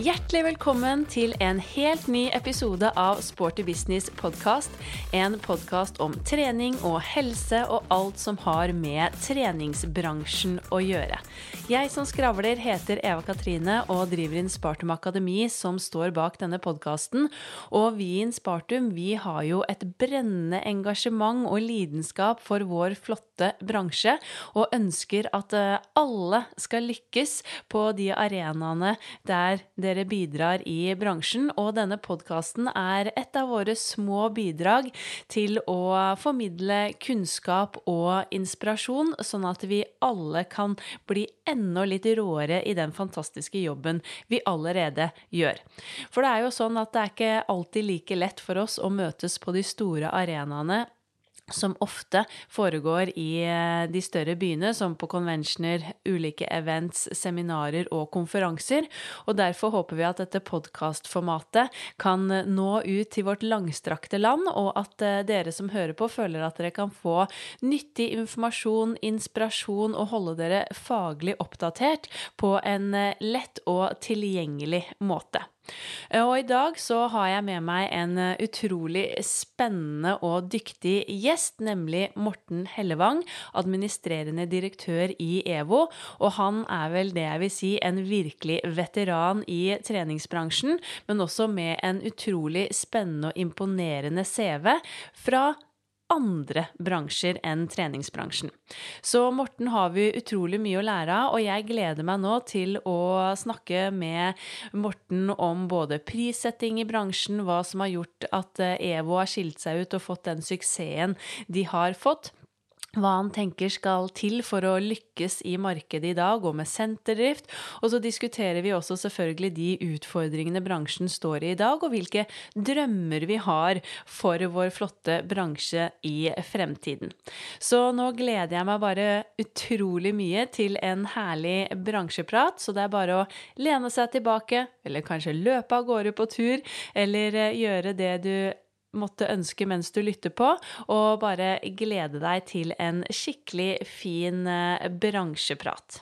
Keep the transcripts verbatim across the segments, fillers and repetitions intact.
Hjertelig velkommen til en helt ny episode av Sporty Business podcast, en podcast om trening og helse og alt som har med treningsbransjen å gjøre. Jeg som skravler heter Eva Katrine og driver Inspartum Akademi som står bak denne podcasten, og vi i Inspartum, vi har jo et brennende engasjement og lidenskap for vår flotte bransje, og ønsker at alle skal lykkes på de arenaene der dere bidrar i bransjen, og denne podcasten er et av våre små bidrag til å formidle kunnskap og inspirasjon, sånn at vi alle kan bli enda litt råere i den fantastiske jobben vi allerede gjør. For det er jo sånn at det er ikke alltid like lett for oss å møtes på de store arenaene, som ofte foregår i de større byene, som på konvensjoner, ulike events, seminarer og konferanser. Og derfor håper vi at dette podcastformatet kan nå ut til vårt langstrakte land, og at dere som hører på føler at dere kan få nyttig informasjon, inspirasjon og holde dere faglig oppdatert på en lett og tilgjengelig måte. Og i dag så har jeg med meg en utrolig spennende og dyktig gjest, nemlig Morten Hellevang, administrerende direktør i EVO, og han er vel det jeg vil si en virkelig veteran i treningsbransjen, men også med en utrolig spennende og imponerende C V fra andre bransjer enn treningsbransjen. Så Morten har vi utrolig mye å lære av, og jeg gleder meg nå til å snakke med Morten om både prissetting i bransjen, hva som har gjort at EVO har skilt seg ut og fått den suksessen de har fått, hva han tenker skal til for å lykkes i markedet i dag og med senterdrift, og så diskuterer vi også selvfølgelig de utfordringene bransjen står i i dag, og hvilke drømmer vi har for vår flotte bransje i fremtiden. Så nå gleder jeg meg bare utrolig mye til en herlig bransjeprat, så det er bare å lene seg tilbake, eller kanskje løpe av gårde på tur, eller gjøre det du måtte ønske mens du lytter på, og bare glede deg til en skikkelig fin bransjeprat.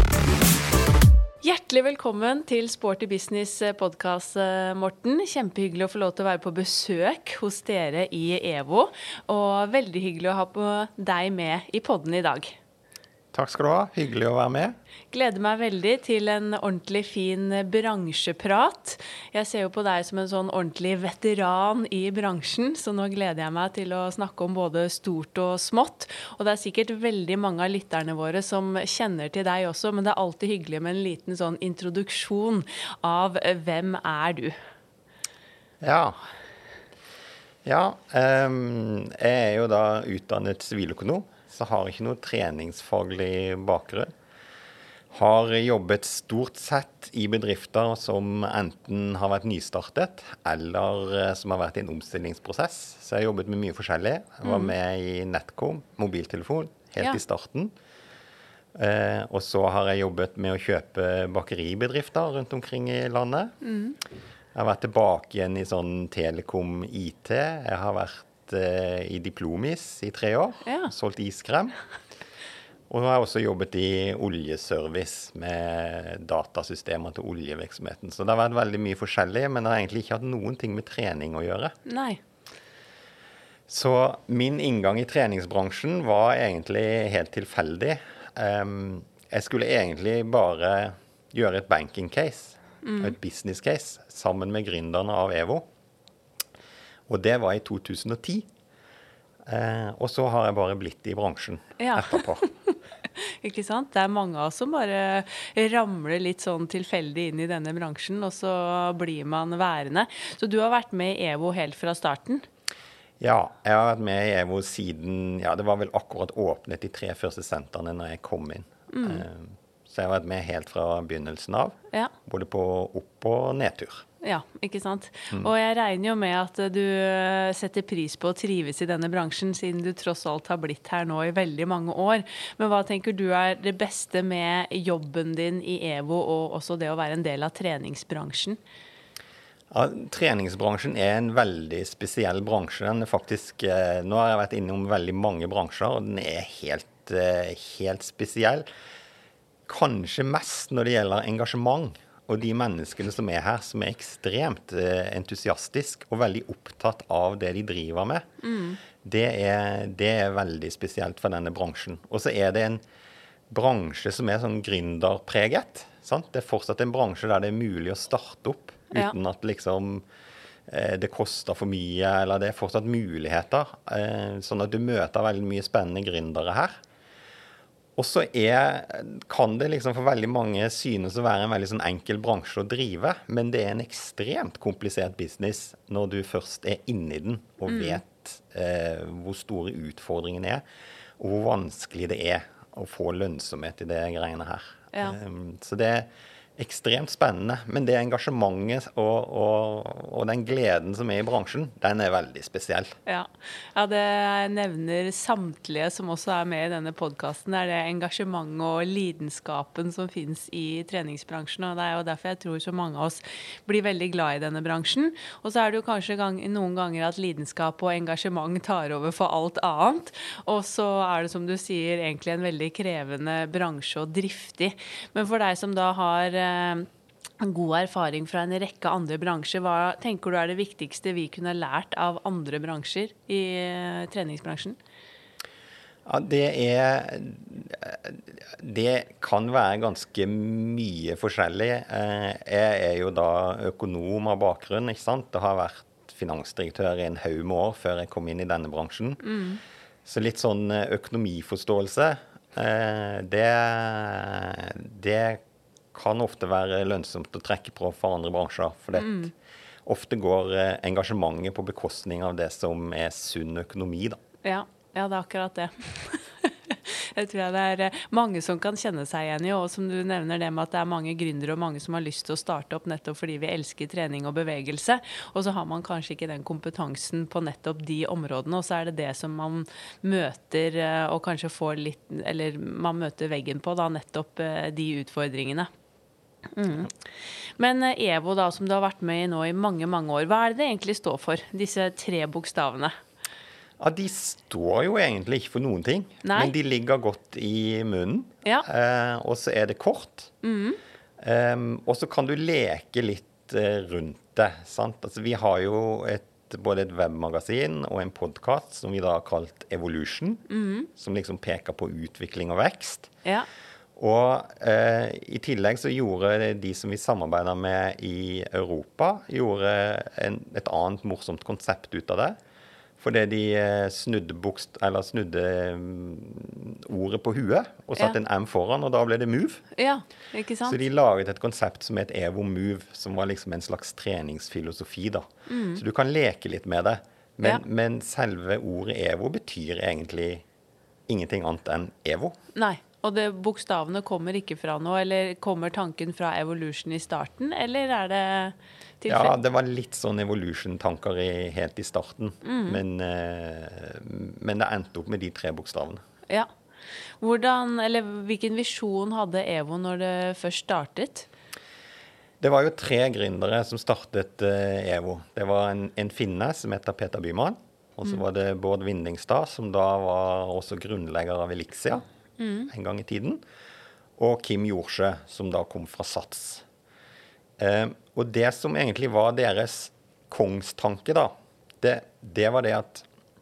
Hjertelig velkommen til Sporty Business podcast, Morten. Kjempehyggelig å få lov til å være på besøk hos dere i EVO, og veldig hyggelig å ha på deg med i podden i dag. Takk skal du ha. Hyggelig å være med. Gleder meg veldig til en ordentlig fin bransjeprat. Jeg ser jo på deg som en sånn ordentlig veteran i bransjen, så nå gleder jeg meg til å snakke om både stort og smått. Og det er sikkert veldig mange av lytterne våre som kjenner til deg også, men det er alltid hyggelig med en liten sånn introduksjon av hvem er du? Ja, ja um, jeg er jo da utdannet siviløkonom, så har ikke noe treningsfaglig bakgrunn. Har jobbet stort sett i bedrifter som enten har vært nystartet, eller som har vært i en omstillingsprosess. Så jeg har jobbet med mye forskjellig. Jeg var med i Netcom, mobiltelefon, helt ja. I starten. Eh, og så har jeg jobbet med å kjøpe bakeribedrifter rundt omkring i landet. Mm. Jeg har vært tilbake igjen i sånn telekom I T. Jeg har vært i Diplomis i tre år, ja. Solgt iskrem. Og nå har jeg også jobbet i oljeservice med datasystemer til oljevirksomheten. Så det har vært veldig mye forskjellig, men det har egentlig ikke hatt noen ting med trening å gjøre. Nei. Så min inngang i treningsbransjen var egentlig helt tilfeldig. Um, jeg skulle egentlig bare gjøre et banking case, mm. et business case, sammen med gründerne av EVO. Og det var i to tusen og ti. Eh, og så har jeg bare blitt i bransjen ja. Etterpå. Ikke sant? Det er mange av oss som bare ramler litt sånn tilfeldig inn i denne bransjen, og så blir man værende. Så du har vært med i EVO helt fra starten? Ja, jeg har vært med i EVO siden, ja, det var vel akkurat åpnet de tre første sentrene når jeg kom inn. Mm. Eh, så jeg har vært med helt fra begynnelsen av, ja. Både på opp- og nedtur. Ja, ikke sant? Mm. Og jeg regner jo med at du setter pris på å trives i denne bransjen, siden du tross alt har blitt her nå i veldig mange år. Men hva tenker du er det beste med jobben din i EVO, og også det å være en del av treningsbransjen? Ja, treningsbransjen er en veldig spesiell bransje. Den er faktisk, nå har jeg vært innom veldig mange bransjer, og den er helt, helt spesiell. Kanskje mest når det gjelder engasjement. og de menneskene som er her, som er ekstremt eh, entusiastisk og veldig opptatt av det de driver med, mm. det, er, det er veldig spesielt for denne bransjen. Og så er det en bransje som er sånn gründerpreget. Sant? Det er fortsatt en bransje der det er mulig å starte opp uten ja. At liksom, eh, det koster for mye, eller det er fortsatt muligheter. Eh, sånn at du møter veldig mye spennende gründere her. Og så er, kan det liksom for veldig mange synes å være en veldig sånn enkel bransje å drive, men det er en ekstremt komplisert business når du først er inne i den og mm. vet eh, hvor store utfordringene er, og hvor vanskelig det er å få lønnsomhet i det greiene her. Ja. Um, så det er ekstremt spennende, men det engasjementet og, og, og den gleden som er i bransjen, den er veldig spesiell. Ja, ja det nevner samtlige som også er med i denne podcasten, det er det engasjementet og lidenskapen som finnes i treningsbransjen, og det er jo derfor jeg tror så mange av oss blir veldig glad i denne bransjen. Og så er det jo kanskje gang, noen ganger at lidenskap og engasjement tar over for alt annet, og så er det som du sier egentlig en veldig krevende bransje og driftig. Men for deg som da har en god erfaring fra en rekke andre bransjer. Hva tenker du er det viktigste vi kunne lært av andre bransjer i treningsbransjen? Ja, det er det kan være ganske mye forskjellig. Jeg er jo da økonom av bakgrunn, ikke sant? Det har vært finansdirektør i en haug med år før jeg kom inn i denne bransjen. Mm. Så litt sånn økonomiforståelse, det, det kan ofte være lønnsomt å trekke på for andre bransjer, for det mm. ofte går engasjementet på bekostning av det som er sunn økonomi, da. Ja, ja det er akkurat det. Jeg tror det er mange som kan kjenne seg igjen i, og som du nevner det med at det er mange gründere og mange som har lyst til å starte opp nettopp fordi vi elsker trening og bevegelse, og så har man kanskje ikke den kompetansen på nettopp de områdene, og så er det det som man møter og kanskje får litt, eller man møter veggen på da, nettopp de utfordringene. Mm. Men EVO da, som du har vært med i nå i mange, mange år, hva er det det egentlig står for, disse tre bokstavene? Ja, de står jo egentlig ikke for noen ting, Nei. Men de ligger godt i munnen, ja. eh, og så er det kort, mm. um, og så kan du leke litt uh, rundt det, sant? Altså, vi har jo et, både et webmagasin og en podcast som vi da har kalt Evolution, mm. som liksom peker på utvikling og vekst. Ja. Og eh, i tillegg så gjorde de som vi samarbeider med i Europa, gjorde en, et annet morsomt konsept ut av det. Fordi de snudde, bokst, eller snudde ordet på huet og satte ja. En M foran, og da ble det Move. Ja, ikke sant? Så de laget et konsept som het Evo Move, som var liksom en slags treningsfilosofi da. Mm. Så du kan leke litt med det, men, ja. Men selve ordet Evo betyr egentlig ingenting annet enn Evo. Nei. Og det, bokstavene kommer ikke fra noe, eller kommer tanken fra Evolution i starten, eller er det tilfelle? Ja, det var litt sånn Evolution-tanker i, helt i starten, mm. men, eh, men det endte opp med de tre bokstavene. Ja. Hvordan, eller hvilken visjon hadde Evo når det først startet? Det var jo tre gründere som startet eh, Evo. Det var en, en finne som heter Peter Byman, og så mm. var det Bård Vindingstad, som da var også grunnlegger av Elixia. Mm. en gang i tiden, og Kim Jorsjø, som da kom fra Sats. Eh, og det som egentlig var deres kongstanke da, det, det var det at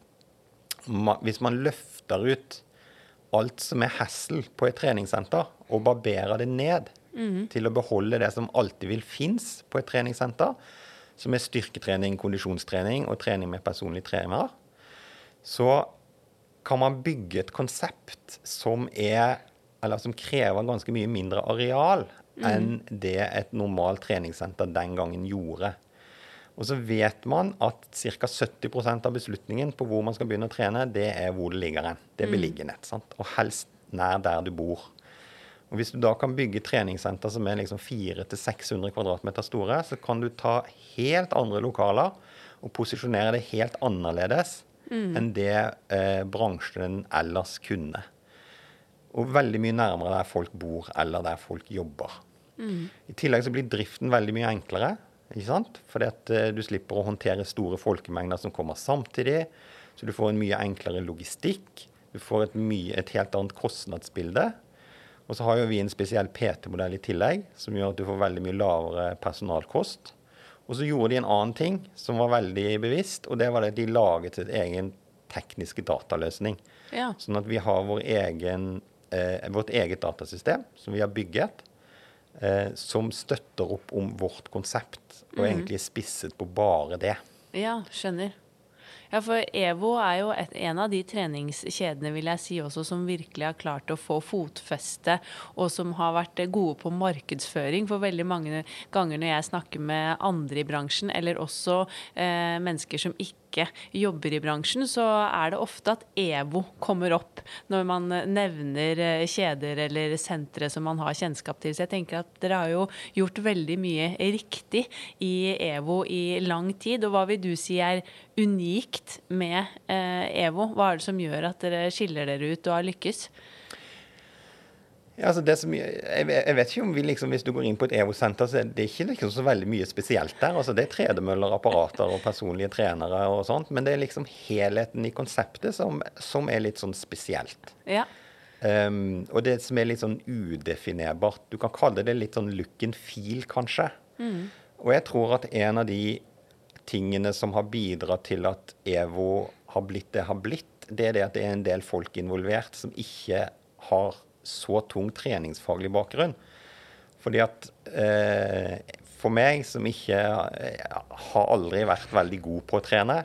ma, hvis man løfter ut alt som er hassle på et treningssenter, og barberer det ned mm. til å beholde det som alltid vil finnes på et treningssenter, som er styrketrening, kondisjonstrening og trening med personlig trener, så kan man bygge et konsept som er, eller som krever ganske mye mindre areal mm. enn det et normalt treningssenter den gangen gjorde. Og så vet man at ca. sytti prosent av beslutningen på hvor man skal begynne å trene, det er hvor det ligger hen. Det er beliggenhet, sant? Og helst nær der du bor. Og hvis du da kan bygge treningssenter som er liksom fire til seks hundre kvadratmeter store, så kan du ta helt andre lokaler og posisjonere det helt annerledes Mm. enn det eh, bransjen ellers kunne. Og veldig mye nærmere der folk bor eller der folk jobber. Mm. I tillegg så blir driften veldig mye enklere, ikke sant? Fordi at eh, du slipper å håndtere store folkemengder som kommer samtidig, så du får en mye enklere logistikk, du får et, mye, et helt annet kostnadsbilde, Og så har jo vi en spesiell P T-modell i tillegg, som gjør at du får veldig mye lavere personalkost. Og så gjorde de en annen ting som var veldig bevisst, og det var at de laget et egen tekniske dataløsning. Ja. Sånn at vi har vår egen, eh, vårt eget datasystem som vi har bygget, eh, som støtter opp om vårt konsept, og Mhm. egentlig er spisset på bare det. Ja, skjønner. Ja, for EVO er jo et, en av de treningskjedene, vil jeg si også, som virkelig har klart å få fotfeste, og som har vært gode på markedsføring. For veldig mange ganger når jeg snakker med andre i bransjen, eller også eh, mennesker som ikke jobber i bransjen, så er det ofte at EVO kommer opp når man nevner eh, kjeder eller sentre som man har kjennskap til. Så jeg tenker at dere har jo gjort veldig mye riktig i EVO i lang tid. Og hva vil du si er unikt med eh, EVO? Hva er det som gjør at dere skiller dere ut og har lykkes? Ja, altså det som, jeg, jeg vet ikke om vi liksom, hvis du går inn på et EVO-senter, så er det ikke liksom så veldig mye spesielt der. Altså det er tredemøller, apparater og personlige trenere og sånt, men det er liksom helheten i konseptet som, som er litt sånn spesielt. Ja. Um, og det som er litt sånn udefinerbart, du kan kalle det litt sånn look and feel kanskje. Mm. Og jeg tror at en av de tingene som har bidratt til at EVO har blitt det har blitt, det er det at det er en del folk involvert som ikke har så tung treningsfaglig bakgrunn. Fordi at eh, for meg, som ikke eh, har aldri vært veldig god på å trene,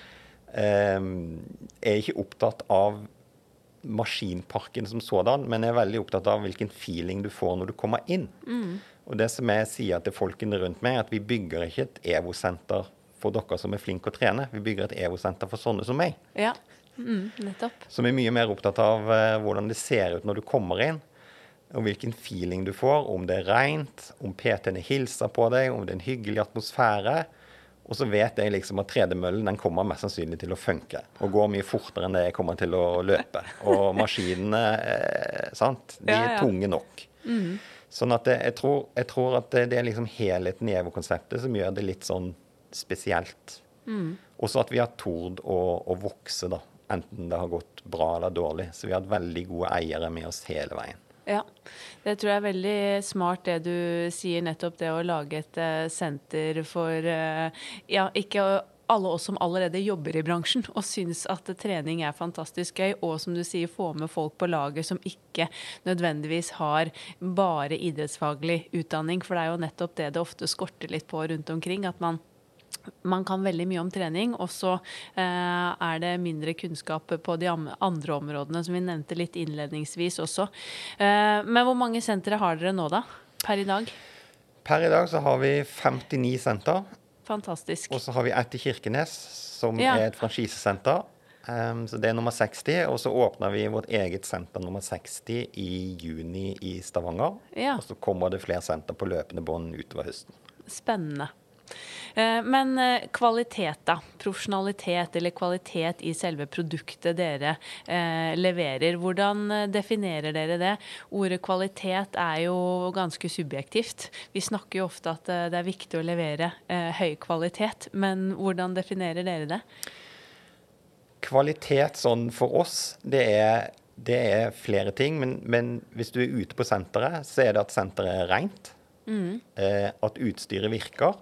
eh, er ikke opptatt av maskinparken som sådan, men er veldig opptatt av hvilken feeling du får når du kommer inn. Mm. Og det som jeg sier til folkene rundt meg, er at vi bygger ikke et EVO-senter for dere som er flinke å trene. Vi bygger et EVO-senter for sånne som meg. Ja. Mm, nettopp. Som er mye mer opptatt av uh, hvordan det ser ut når du kommer inn, og hvilken feeling du får, om det er rent, om P T-ene hilser på deg, om det er en hyggelig atmosfære. Og så vet jeg liksom at tredemøllen den kommer mest sannsynlig til å funke, og går mye fortere enn det jeg kommer til å løpe. Og maskinene, eh, sant? De er ja, ja. tunge nok. Mm. Sånn at det, jeg, tror, jeg tror at det, det er liksom helheten i EVO-konseptet som gjør det litt sånn spesielt. Mm. Også at vi har tord å, å vokse da. Enten det har gått bra eller dårlig. Så vi har hatt veldig gode eiere med oss hele veien. Ja, det tror jeg er veldig smart det du sier, nettopp det å lage et uh, senter for uh, ja, ikke alle oss som allerede jobber i bransjen og synes at trening er fantastisk gøy, og som du sier, få med folk på laget som ikke nødvendigvis har bare idrettsfaglig utdanning, for det er jo nettopp det det ofte skorter litt på rundt omkring, at man Man kan veldig mye om trening, og så eh, er det mindre kunnskap på de andre områdene, som vi nevnte litt innledningsvis også. Eh, men hvor mange sentre har dere nå da, per i dag? Per i dag så har vi femtini senter. Fantastisk. Og så har vi ett i Kirkenes, som ja. er et franchisesenter. Um, så det er nummer seksti, og så åpner vi vårt eget senter nummer seksti i juni i Stavanger. Ja. Og så kommer det flere senter på løpende bånd utover høsten. Spennende. Men kvalitet da, profesjonalitet eller kvalitet i selve produktet dere eh, leverer, hvordan definerer dere det? Ordet kvalitet er jo ganske subjektivt. Vi snakker jo ofte at det er viktig å levere eh, høy kvalitet, men hvordan definerer dere det? Kvalitet sånn for oss, det er, det er flere ting, men, men hvis du er ute på senteret, så er det at senteret er rent, mm. eh, at utstyret virker,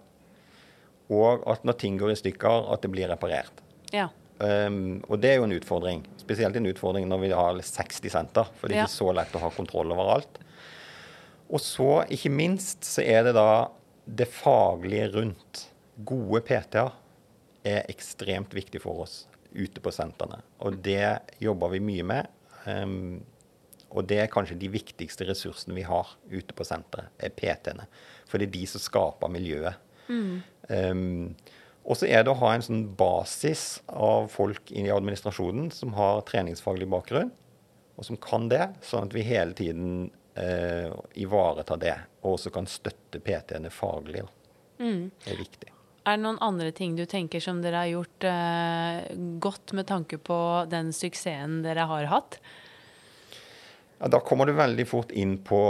og at når ting går i stykker, at det blir reparert. Ja. Um, og det er jo en utfordring. Spesielt en utfordring når vi har seksti senter, for det er ja. ikke så lett å ha kontroll over alt. Og så, ikke minst, så er det da det faglige rundt. Gode P T-er er ekstremt viktig for oss ute på sentrene. Og det jobber vi mye med. Um, og det er kanskje de viktigste ressursene vi har ute på senteret, er P T-ene. For det er de som skaper miljøet. Mm. Um, og så er det å ha en sånn basis av folk i administrasjonen som har treningsfaglig bakgrunn, og som kan det, sånn at vi hele tiden uh, ivaretar det, og også kan støtte P T-ene faglig. Mm. Det er viktig. Er det noen andre ting du tenker som dere har gjort uh, godt med tanke på den suksessen dere har hatt? Ja, da kommer du veldig fort inn på,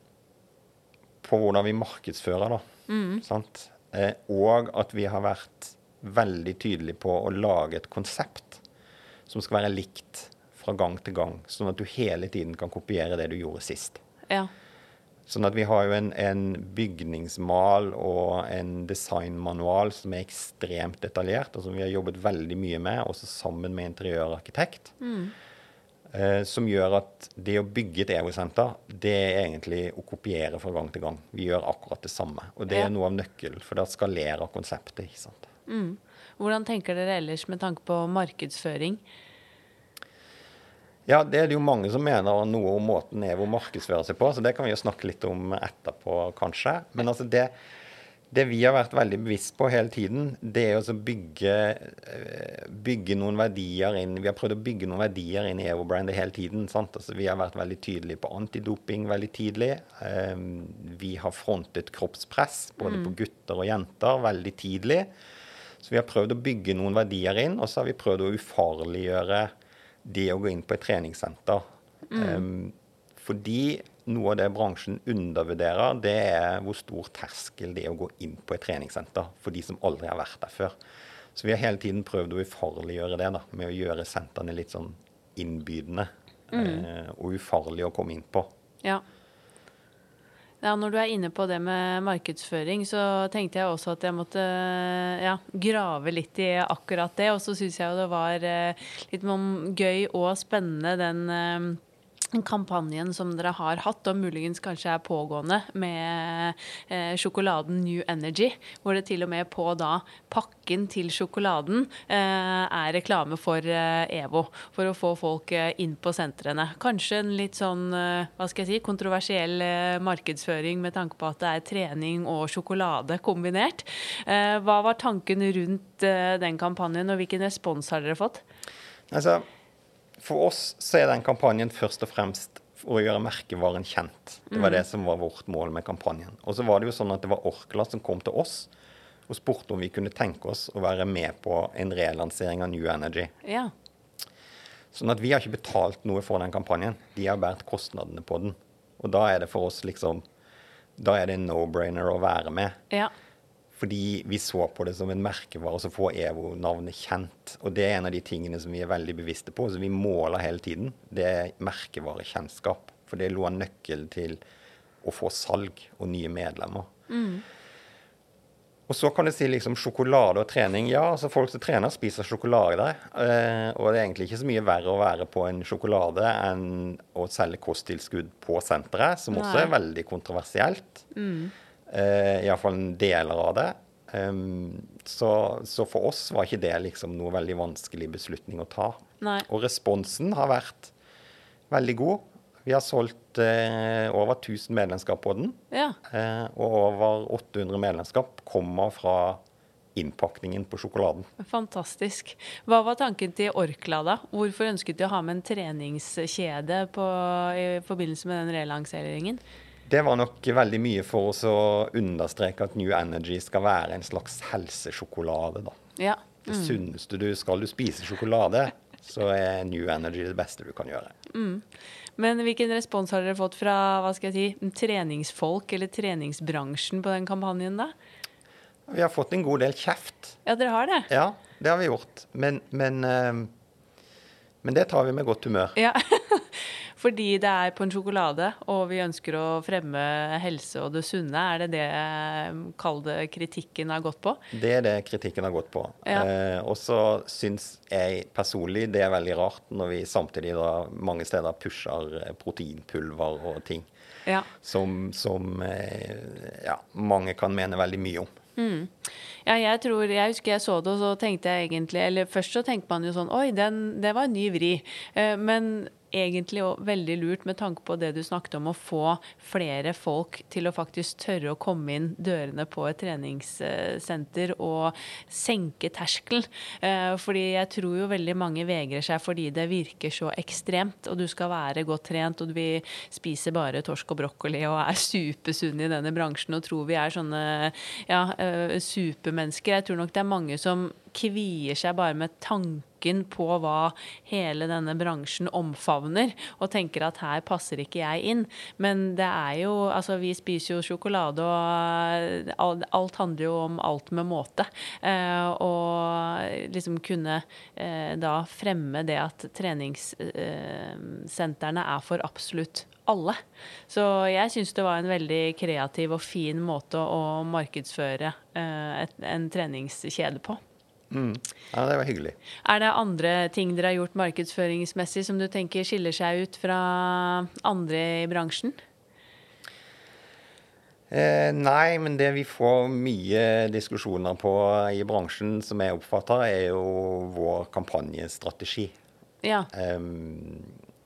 på hvordan vi markedsfører da. Mm. Sant? Eh, og at vi har vært veldig tydelige på å lage et konsept som skal være likt fra gang til gang, sånn at du hele tiden kan kopiere det du gjorde sist. Ja. Sånn at vi har jo en, en bygningsmal og en designmanual som er ekstremt detaljert, og som vi har jobbet veldig mye med, også sammen med interiørarkitekt. Mm. Eh, som gjør at det å bygge et EVO-senter, det er egentlig å kopiere fra gang til gang. Vi gjør akkurat det samme. Og det er noe av nøkkelen, for det skalerer konseptet, ikke sant? Mm. Hvordan tenker dere ellers med tanke på markedsføring? Ja, det er det jo mange som mener noe om måten EVO markedsfører seg på, så det kan vi jo snakke litt om etterpå, kanskje. Men altså det, det vi har vært veldig bevisst på hele tiden, det er å bygge, bygge noen verdier inn. Vi har prøvd å bygge noen verdier inn i EVO-brandet hele tiden, sant? Altså, vi har vært veldig tydelige på antidoping veldig tidlig. Vi har frontet kroppspress, både på gutter og jenter, veldig tidlig. Så vi har prøvd å bygge noen verdier inn, og så har vi prøvd å ufarliggjøre det å gå inn på et treningssenter. Mm. Um, fordi noe av det bransjen undervurderer, det er hvor stor terskel det er å gå inn på et treningssenter for de som aldri har vært der før. Så vi har hele tiden prøvd å ufarliggjøre det da, med å gjøre sentrene litt sånn innbydende mm. uh, og ufarlig å komme inn på. Ja. Ja, når du er inne på det med markedsføring, så tenkte jeg også at jeg måtte ja, grave litt i akkurat det. Og så synes jeg jo det var eh, litt gøy og spennende den eh, kampanjen som dere har hatt, og muligens kanskje er pågående, med eh, sjokoladen New Energy, hvor det til og med på da pakken til sjokoladen eh, er reklame for eh, EVO, for å få folk eh, inn på sentrene. Kanskje en litt sånn, eh, hva skal jeg si, kontroversiell eh, markedsføring med tanke på at det er trening og sjokolade kombinert. Eh, hva var tanken rundt eh, den kampanjen, og hvilken respons har dere fått? Altså, for oss så er den kampanjen først og fremst for å gjøre merkevaren kjent. Det var det som var vårt mål med kampanjen. Og så var det jo sånn at det var Orkla som kom til oss og spurte om vi kunne tenke oss å være med på en relansering av New Energy. Ja. Sånn at vi har ikke betalt noe for den kampanjen. De har båret kostnadene på den. Og da er det for oss liksom, da er det en no-brainer å være med. Ja. Fordi vi så på det som en merkevare, så får EVO-navnet kjent. Og det er en av de tingene som vi er veldig bevisste på, så vi måler hele tiden. Det er merkevarekjennskap, for det er noe av nøkkelen til å få salg og nye medlemmer. Mm. Og så kan du si liksom sjokolade og trening. Ja, altså folk som trener spiser sjokolade. Eh, og det er egentlig ikke så mye verre å være på en sjokolade enn å selge kosttilskudd på senteret, som Nei. Også er veldig kontroversielt. Mm. Uh, i hvert fall deler av det. Um, så, så for oss var ikke det liksom noe veldig vanskelig beslutning å ta. Nei. Og responsen har vært veldig god. Vi har solgt uh, over tusen medlemskap på den. Ja. Uh, og over åtte hundre medlemskap kommer fra innpakningen på sjokoladen. Fantastisk. Hva var tanken til Orkla da? Hvorfor ønsket de å ha med en treningskjede på, i forbindelse med den relanseringen? Det var nok veldig mye for oss å understreke at New Energy skal være en slags helsesjokolade. Da. Ja. Mm. Det sunneste du skal du spise sjokolade, så er New Energy det beste du kan gjøre. Mm. Men hvilken respons har dere fått fra hva skal jeg si, treningsfolk eller treningsbransjen på den kampanjen da? Vi har fått en god del kjeft. Ja, dere har det? Ja, det har vi gjort. Men, men, men det tar vi med godt humør. Ja. Fordi det er på en sjokolade, og vi ønsker å fremme helse og det sunne. Er det det kall det kritikken har gått på? Det er det kritikken har gått på. Ja. Eh, og så syns jeg personlig det er veldig rart når vi samtidig da mange steder pusher proteinpulver og ting. Ja. Som, som eh, ja, mange kan mene veldig mye om. Mm. Ja, jeg tror, jeg husker jeg så det, og så tenkte jeg egentlig, eller først så tenkte man jo sånn, oi, den, det var en ny vri. Eh, men egentlig også veldig lurt med tanke på det du snakket om, å få flere folk til å faktisk tørre å komme inn dørene på et treningssenter og senke terskelen. Fordi jeg tror jo veldig mange vegrer seg fordi det virker så ekstremt, og du skal være godt trent, og vi spiser bare torsk og brokkoli og er supersunne i denne bransjen og tror vi er sånne ja, supermennesker. Jeg tror nok det er mange som kvier seg bare med tanken klokken på hva hele denne bransjen omfavner, og tenker at her passer ikke jeg inn. Men det er jo, altså vi spiser jo sjokolade, og alt, alt handler jo om alt med måte. Eh, og liksom kunne eh, da fremme det at treningssentrene er for absolutt alle. Så jeg synes det var en veldig kreativ og fin måte å markedsføre eh, et, en treningskjede på. Mm. Ja, det var hyggelig. Er det andre ting dere har gjort markedsføringsmessig som du tenker skiller seg ut fra andre i bransjen? Eh, nei, men det vi får mye diskusjoner på i bransjen som jeg oppfatter, er jo vår kampanjestrategi. Ja. Um,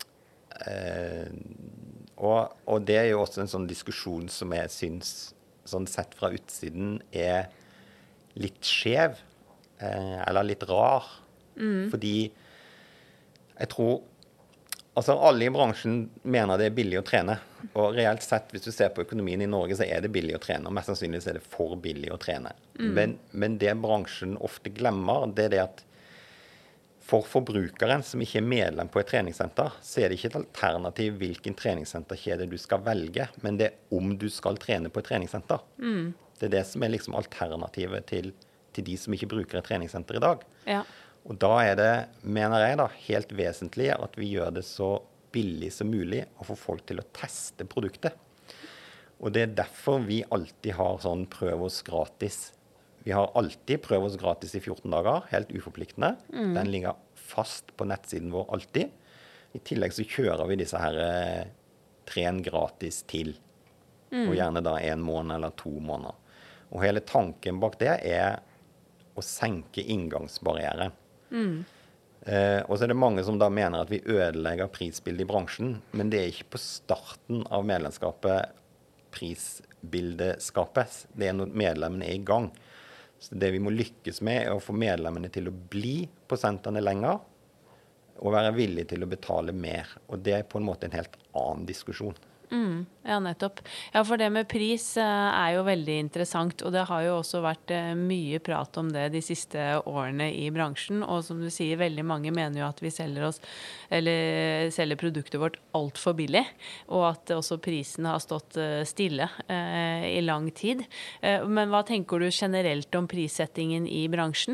eh, og, og det er jo også en sånn diskusjon som jeg synes, sånn sett fra utsiden, er litt skjev, eh, eller litt rar. Mm. Fordi jeg tror, altså alle i bransjen mener det er billig å trene. Og reelt sett, hvis du ser på økonomien i Norge, så er det billig å trene. Og mest sannsynlig så er det for billig å trene. Mm. Men, men det bransjen ofte glemmer, det er det at for forbrukeren som ikke er medlem på et treningssenter, så er det ikke et alternativ hvilken treningssenterkjede du skal velge, men det er om du skal trene på et treningssenter. Mm. Det er det som er liksom alternativet til, til de som ikke bruker et treningssenter i dag. Ja. Og da er det, mener jeg da, helt vesentlig at vi gjør det så billig som mulig å få folk til å teste produktet. Og det er derfor vi alltid har sånn prøv oss gratis. Vi har alltid prøv oss gratis i fjorten dager, helt uforpliktende. Mm. Den ligger fast på nettsiden vår alltid. I tillegg så kjører vi disse her eh, tren gratis til. Mm. Og gjerne da en måned eller to måneder. Og hele tanken bak det er å senke inngangsbarrieren. Mm. Eh, og så er det mange som da mener at vi ødelegger prisbildet i bransjen, men det er ikke på starten av medlemskapet prisbildet skapes. Det er når medlemmene er i gang. Så det vi må lykkes med er å få medlemmene til å bli på sentrene lenger, og være villige til å betale mer. Og det er på en måte en helt annen diskusjon. Mm, ja, nettopp. Ja, for det med pris eh, er jo veldig interessant, og det har jo også vært eh, mye prat om det de siste årene i bransjen, og som du sier, veldig mange mener jo at vi selger oss, eller selger produktet vårt alt for billig, og at også prisen har stått eh, stille eh, i lang tid. Eh, men hva tenker du generelt om prissettingen i bransjen?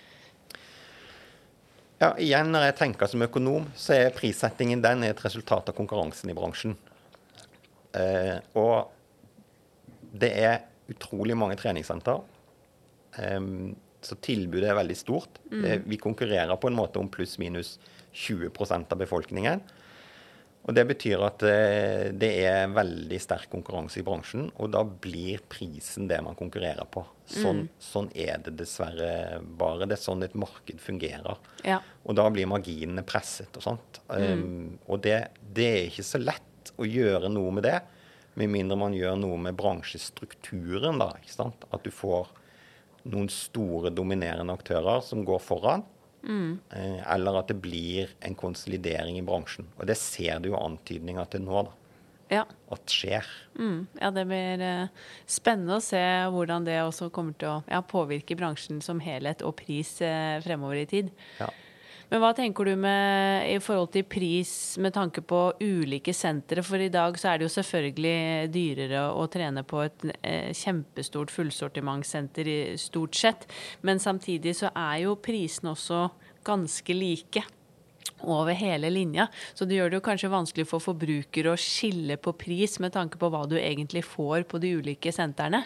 Ja, igjen, når jeg tenker som økonom, så er prissettingen den er et resultat av konkurransen i bransjen. Uh, og det er utrolig mange treningssenter, um, så tilbudet er veldig stort. Mm. Det, vi konkurrerer på en måte om pluss minus tjue prosent av befolkningen. Og det betyr at uh, det er veldig sterk konkurranse i bransjen, og da blir prisen det man konkurrerer på. Sånn, mm. sånn er det dessverre bare. Det er sånn et marked fungerer. Ja. Og da blir marginene presset og sånt. Um, mm. Og det, det er ikke så lett å gjøre noe med det, med mindre man gjør noe med bransjestrukturen da, ikke sant? At du får noen store dominerende aktører som går foran, mm. eh, eller at det blir en konsolidering i bransjen. Og det ser du jo antydninger til nå da, ja. At skjer. Mm. Ja, det blir eh, spennende å se hvordan det også kommer til å ja, påvirke bransjen som helhet og pris eh, fremover i tid. Ja. Men hva tenker du med i forhold til pris med tanke på ulike sentre? For i dag så er det jo selvfølgelig dyrere å trene på et eh, kjempestort fullsortimentsenter i stort sett. Men samtidig så er jo prisene også ganske like over hele linja. Så det gjør det jo kanskje vanskelig for forbrukere å skille på pris med tanke på hva du egentlig får på de ulike sentrene.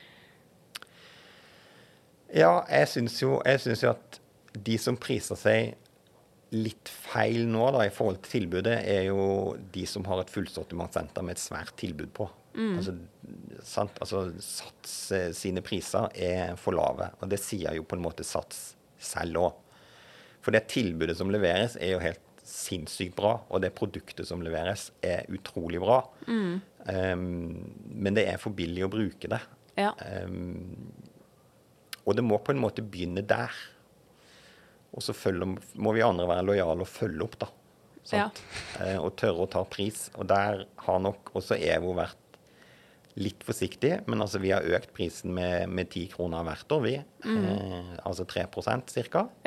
Ja, jeg synes jo, jeg synes jo at de som priser seg litt feil nå da, i forhold til tilbudet, er jo de som har et fullsortimentsenter med et svært tilbud på. Mm. Altså, sant? Altså, Sats sine priser er for lave, og det sier jo på en måte Sats selv også. For det tilbudet som leveres er jo helt sinnssykt bra, og det produktet som leveres er utrolig bra. Mm. Um, men det er for billig å bruke det. Ja. Um, og det må på en måte begynne der. Og så følger, må vi andre være lojale og følge opp da. Sant? Ja. Eh, og tørre å ta pris. Og der har nok også Evo vært litt forsiktig, men altså vi har økt prisen med, med ti kroner hvert år, vi. Mm. Eh, altså tre prosent cirka, ja.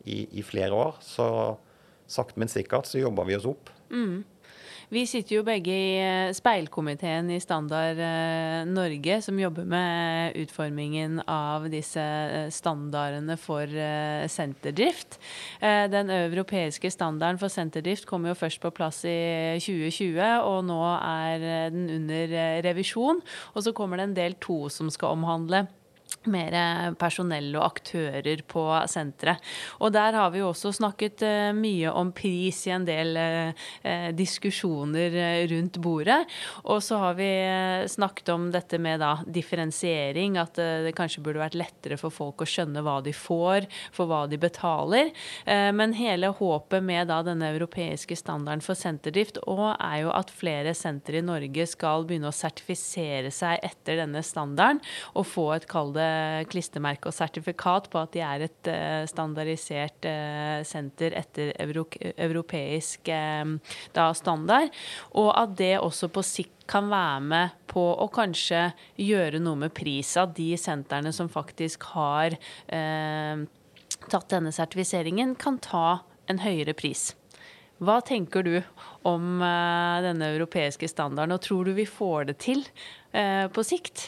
i, i flere år. Så sakte, men sikkert så jobber vi oss opp. Mm. Vi sitter jo begge i speilkomiteen i Standard Norge, som jobber med utformingen av disse standardene for senterdrift. Den europeiske standarden for senterdrift kom jo først på plass i tjue tjue, og nå er den under revisjon. Og så kommer det en del to som skal omhandle mer personell og aktører på senteret. Og der har vi jo også snakket uh, mye om pris i en del uh, diskusjoner rundt bordet. Og så har vi uh, snakket om dette med da differensiering, at uh, det kanskje burde vært lettere for folk å skjønne hva de får, for hva de betaler. Uh, men hele håpet med da denne europeiske standarden for senterdrift og er jo at flere senter i Norge skal begynne å sertifisere seg etter denne standarden og få et kall det klistremerke og sertifikat på at de er et uh, standardisert uh, senter etter euro europeisk uh, da, standard, og at det også på sikt kan være med på å kanskje gjøre noe med pris av de sentrene som faktisk har uh, tatt denne sertifiseringen, kan ta en høyere pris. Hva tenker du om uh, denne europeiske standarden, og tror du vi får det til uh, på sikt?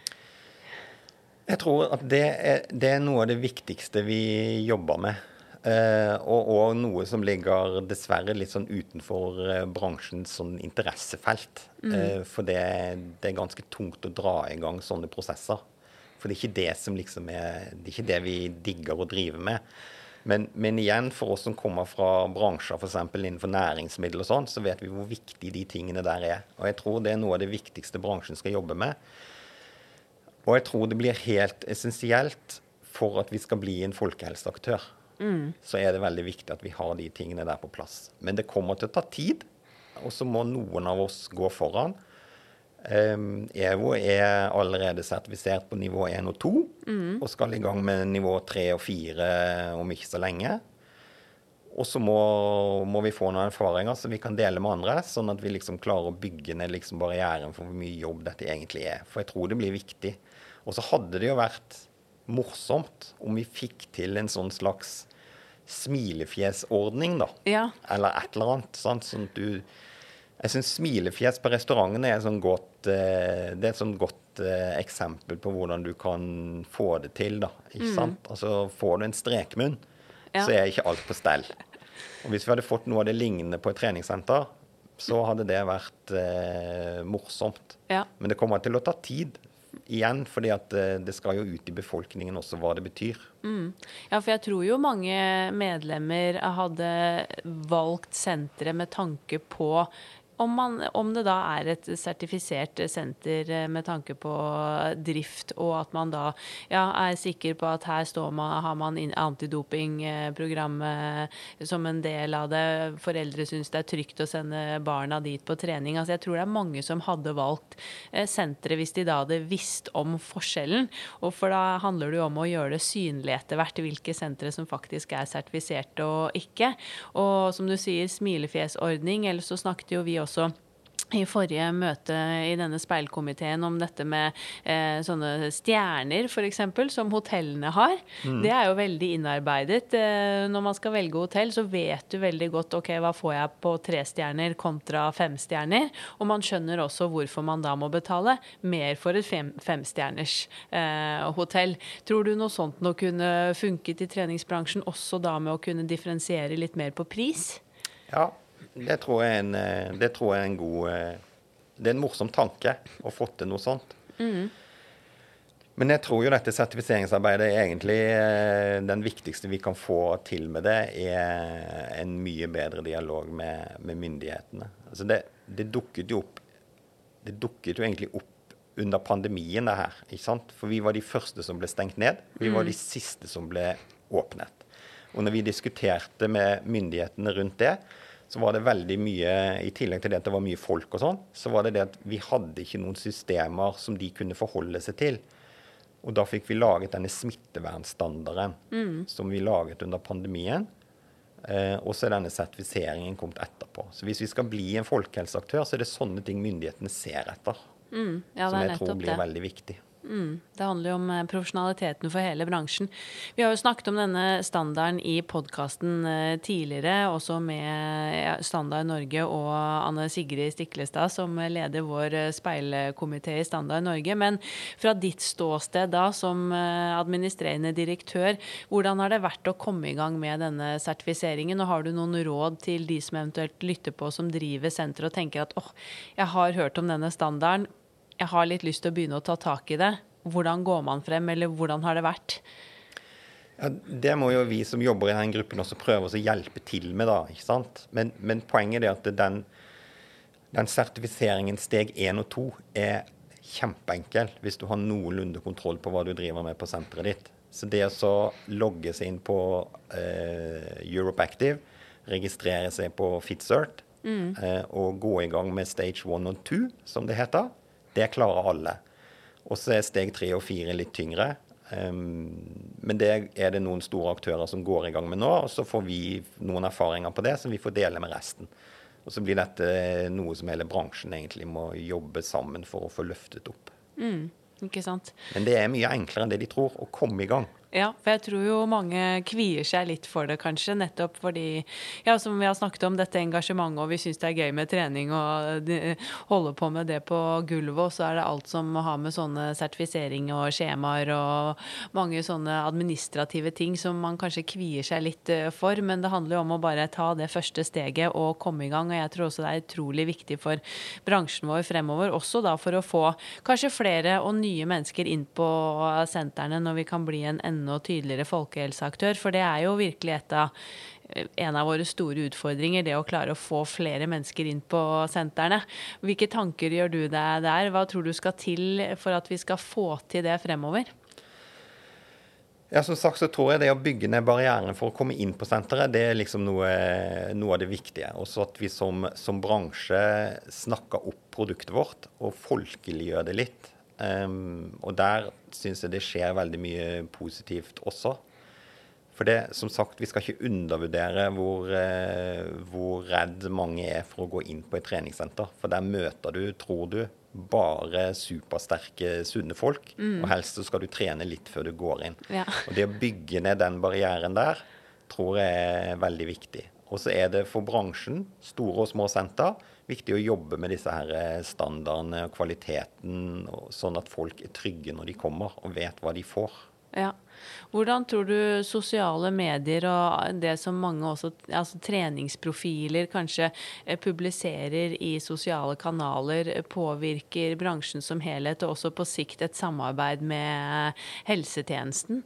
Jeg tror at det er, det er noe av det viktigste vi jobber med, eh, og, og noe som ligger dessverre litt sånn utenfor eh, bransjens sånn interessefelt. Mm. Eh, for det, det er ganske tungt å dra i gang sånne prosesser. For det er ikke det som liksom er, det er ikke det vi digger å drive med. Men, men igjen, for oss som kommer fra bransjer, for eksempel innenfor næringsmiddel og sånn, så vet vi hvor viktig de tingene der er. Og jeg tror det er noe av det viktigste bransjen skal jobbe med. Og jeg tror det blir helt essensielt for at vi skal bli en folkehelseaktør. Mm. Så er det veldig viktig at vi har de tingene der på plass. Men det kommer til å ta tid, og så må noen av oss gå foran. Um, EVO er allerede sertifisert på nivå én og to, mm. og skal i gang med nivå tre og fire om ikke så lenge. Og så må, må vi få noen erfaringer som vi kan dele med andre, sånn at vi liksom klarer å bygge ned liksom barrieren for hvor mye jobb dette egentlig er. For jeg tror det blir viktig. Og så hadde det jo vært morsomt om vi fikk til en sånn slags smilefjesordning, da. Ja. Eller et eller annet. Sant? Sånn at du, jeg synes smilefjes på restauranten er, sånn godt, det er et sånn godt eksempel på hvordan du kan få det til, da. Ikke sant? Mm. Altså, får du en strekmunn, ja. Så er ikke alt på stell. Og hvis vi hadde fått noe av det lignende på et treningssenter, så hadde det vært eh, morsomt. Ja. Men det kommer til å ta tid igjen, fordi at eh, det skal jo ut i befolkningen også hva det betyr. Mm. Ja, for jeg tror jo mange medlemmer hadde valgt senteret med tanke på Om, man, om det da er et sertifisert senter med tanke på drift, og at man da ja, er sikker på at her står man, har man antidopingprogrammet som en del av det. Foreldre synes det er trygt å sende barna dit på trening. Altså jeg tror det er mange som hadde valgt senteret hvis de da hadde visst om forskjellen. Og for da handler det jo om å gjøre det synlig etter hvert hvilke sentre som faktisk er sertifisert og ikke. Og som du sier, smilefjesordning, eller så snakket jo vi også også i forrige møte i denne speilkomiteen om dette med eh, sånne stjerner, for eksempel, som hotellene har. Mm. Det er jo veldig innarbeidet. Eh, når man skal velge hotell, så vet du veldig godt, ok, hva får jeg på tre stjerner kontra fem stjerner? Og man skjønner også hvorfor man da må betale mer for et fem, femstjerners eh, hotell. Tror du noe sånt nå kunne funket i treningsbransjen, også da med å kunne differensiere litt mer på pris? Ja. Det tror jeg er en, det tror jeg er en god Det er en morsom tanke å få til noe sånt. Mm. Men jeg tror jo dette sertifiseringsarbeidet er egentlig den viktigste vi kan få til med det, er en mye bedre dialog med, med myndighetene. Altså det, det dukket jo opp Det dukket jo egentlig opp under pandemien det her, ikke sant? For vi var de første som ble stengt ned. Vi var de siste som ble åpnet. Og når vi diskuterte med myndighetene rundt det, så var det veldig mye, i tillegg til det at det var mye folk og sånn, så var det det at vi hadde ikke noen systemer som de kunne forholde seg til. Og da fikk vi laget denne smittevernstandarden mm. som vi laget under pandemien, eh, og så er denne sertifiseringen kommet etterpå. Så hvis vi skal bli en folkehelseaktør, så er det sånne ting myndighetene ser etter, mm. ja, som jeg tror blir det. Veldig viktig. Mm, det handler jo om eh, profesjonaliteten for hele bransjen. Vi har jo snakket om denne standarden i podcasten eh, tidligere, også med ja, Standard Norge og Anne Sigrid Stiklestad, som leder vår eh, speilkomité i Standard Norge. Men fra ditt ståsted da, som eh, administrerende direktør, hvordan har det vært å komme i gang med denne sertifiseringen? Og har du noen råd til de som eventuelt lytter på, som driver senter og tenker at åh, jeg har hørt om denne standarden, jeg har litt lyst til å begynne å ta tak i det. Hvordan går man frem, eller hvordan har det vært? Ja, det må jo vi som jobber i den gruppen også prøve å hjelpe til med, da, ikke sant? Men, men poenget er at den, den sertifiseringen steg én og to er kjempeenkel hvis du har noenlunde kontroll på hva du driver med på senteret ditt. Så det å logge seg inn på eh, Europe Active, registrere seg på FitCert, mm. eh, og gå i gang med stage one og two, som det heter, det klarer alle. Og så er steg tre og fire litt tyngre. Um, men det er det noen store aktører som går i gang med nå, og så får vi noen erfaringer på det som vi får dele med resten. Og så blir dette noe som hele bransjen egentlig må jobbe sammen for å få løftet opp. Mm, ikke sant? Men det er mye enklere enn det de tror, å komme i gang. Ja, for jeg tror jo mange kvier seg litt for det kanskje, nettopp fordi, ja, som vi har snakket om, dette engasjementet, og vi synes det er gøy med trening og de, holde på med det på gulvet, og så er det alt som har med sånne sertifisering og skjemaer og mange sånne administrative ting som man kanskje kvier seg litt for, men det handler jo om å bare ta det første steget og komme i gang, og jeg tror også det er utrolig viktig for bransjen vår fremover, også da for å få kanskje flere og nye mennesker inn på sentrene når vi kan bli en enda og tydeligere folkehelseaktør, for det er jo virkelig et av, en av våre store utfordringer, det å klare å få flere mennesker inn på sentrene. Hvilke tanker gjør du deg der? Hva tror du skal til for at vi skal få til det fremover? Ja, som sagt så tror jeg det å bygge ned barrieren for å komme inn på senteret, det er liksom noe, noe av det viktige. Også at vi som, som bransje snakker opp produktet vårt og folkeliggjør det litt. Um, og der synes jeg det skjer veldig mye positivt også. For det, som sagt, vi skal ikke undervurdere hvor, eh, hvor redd mange er for å gå inn på et treningssenter. For der møter du, tror du, bare supersterke, sunne folk. Mm. Og helst så skal du trene litt før du går inn. Ja. Og det å bygge ned den barrieren der, tror jeg er veldig viktig. Og så er det for bransjen, store og små senter, viktig å jobbe med disse her standardene og kvaliteten, og sånn at folk er trygge når de kommer og vet hva de får. Ja. Hvordan tror du sosiale medier og det som mange også, altså treningsprofiler kanskje publiserer i sosiale kanaler, påvirker bransjen som helhet, og også på sikt et samarbeid med helsetjenesten?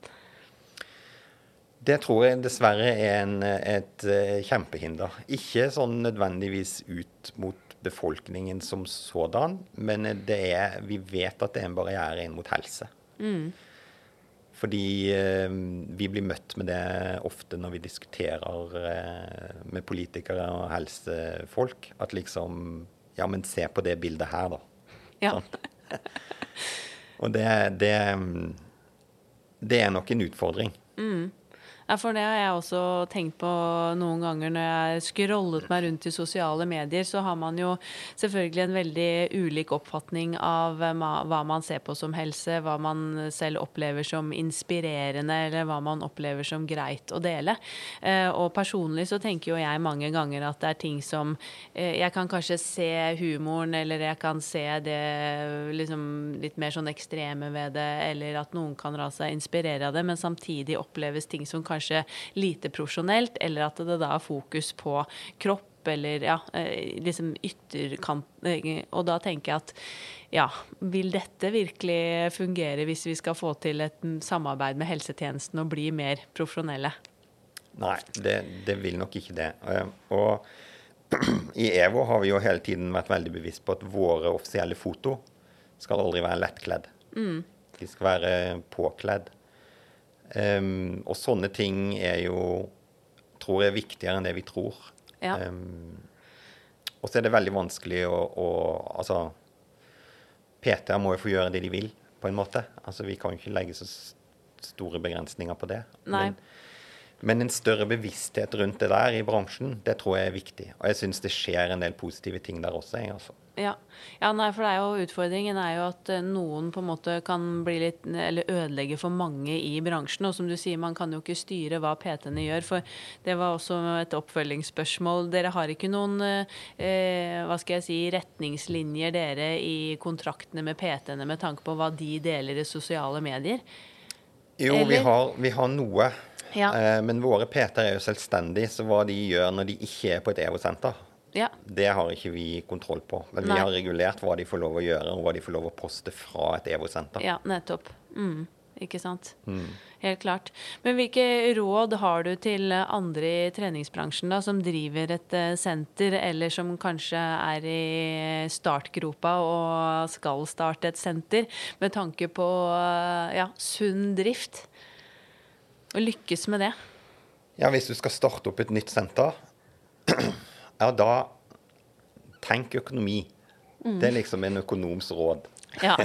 Det tror jeg dessverre er en, et kjempehinder. Ikke sånn nødvendigvis ut mot befolkningen som sådan, men det er, vi vet at det er en barriere inn mot helse. Mm. Fordi eh, vi blir møtt med det ofte når vi diskuterer eh, med politikere og helsefolk, at liksom, ja, men se på det bildet her da. Ja. Sånn. Og det, det, det er nok en utfordring. Mm. Ja, for det har jeg også tenkt på noen ganger når jeg scrollet meg rundt i sosiale medier, så har man jo selvfølgelig en veldig ulik oppfatning av hva man ser på som helse, hva man selv opplever som inspirerende, eller hva man opplever som greit å dele. Og personlig så tenker jo jeg mange ganger at det er ting som jeg kan kanskje se humoren, eller jeg kan se det liksom litt mer sånn ekstreme ved det, eller at noen kan la seg inspirere av det, men samtidig oppleves ting som kanskje lite profesjonelt, eller at det da er fokus på kropp, eller ja, liksom ytterkant. Og da tenker jeg at, ja, vil dette virkelig fungere hvis vi skal få til et samarbeid med helsetjenesten og bli mer profesjonelle? Nei, det, det vil nok ikke det. Og i EVO har vi jo hele tiden vært veldig bevisst på at våre offisielle foto skal aldri være lettkledd. Mm. De skal være påkledd. Um, og sånne ting er jo, tror jeg, viktigere enn det vi tror. Ja. Um, og så er det veldig vanskelig å, å altså, P T må jo få gjøre det de vil, på en måte. Altså, vi kan jo ikke legge så store begrensninger på det. Nei. Men, Men en større bevissthet rundt det der i bransjen, det tror jeg er viktig. Og jeg synes det skjer en del positive ting der også, jeg, altså. Ja. Ja, nei, for det er jo utfordringen er jo at eh, noen på en måte kan bli litt, eller ødelegge for mange i bransjen, og som du sier, man kan jo ikke styre hva P T-ene gjør, for det var også et oppfølgingsspørsmål. Dere har ikke noen, eh, hva skal jeg si, retningslinjer dere i kontraktene med P T-ene med tanke på hva de deler i sosiale medier? Jo, vi har, vi har noe, ja. eh, men våre P T-er er jo selvstendige, så hva de gjør når de ikke er på et EVO-senter, ja. Det har ikke vi kontroll på. Men Nei. Vi har regulert hva de får lov å gjøre, og hva de får lov å poste fra et EVO-senter. Ja, nettopp. Mm, ikke sant? Mm. Helt klart. Men hvilke råd har du til andre i treningsbransjen da, som driver et uh, senter, eller som kanskje er i startgropa og skal starte et senter, med tanke på uh, ja, sunn drift? Og lykkes med det? Ja, hvis du skal starte opp et nytt senter, ja, da tenk økonomi. Mm. Det er liksom en økonoms råd. Ja.